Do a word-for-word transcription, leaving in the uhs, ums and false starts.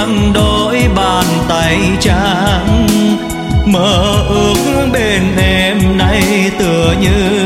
bằng đôi bàn tay trắng. Mơ ước bên em nay tựa như